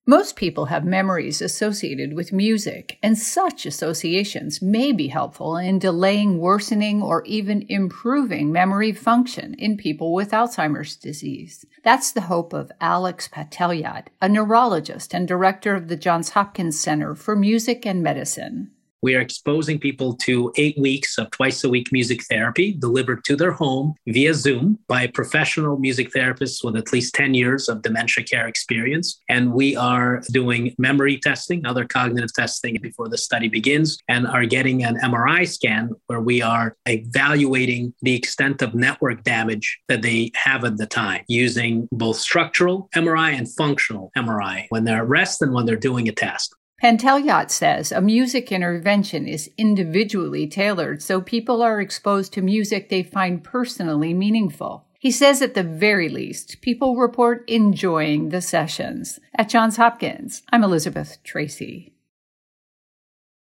Most people have memories associated with music, and such associations may be helpful in delaying worsening or even improving memory function in people with Alzheimer's disease. That's the hope of Alex Patelyat, a neurologist and director of the Johns Hopkins Center for Music and Medicine. We are exposing people to 8 weeks of twice-a-week music therapy delivered to their home via Zoom by professional music therapists with at least 10 years of dementia care experience. And we are doing memory testing, other cognitive testing before the study begins, and are getting an MRI scan where we are evaluating the extent of network damage that they have at the time using both structural MRI and functional MRI when they're at rest and when they're doing a task. Patelyat says a music intervention is individually tailored so people are exposed to music they find personally meaningful. He says at the very least, people report enjoying the sessions. At Johns Hopkins, I'm Elizabeth Tracy.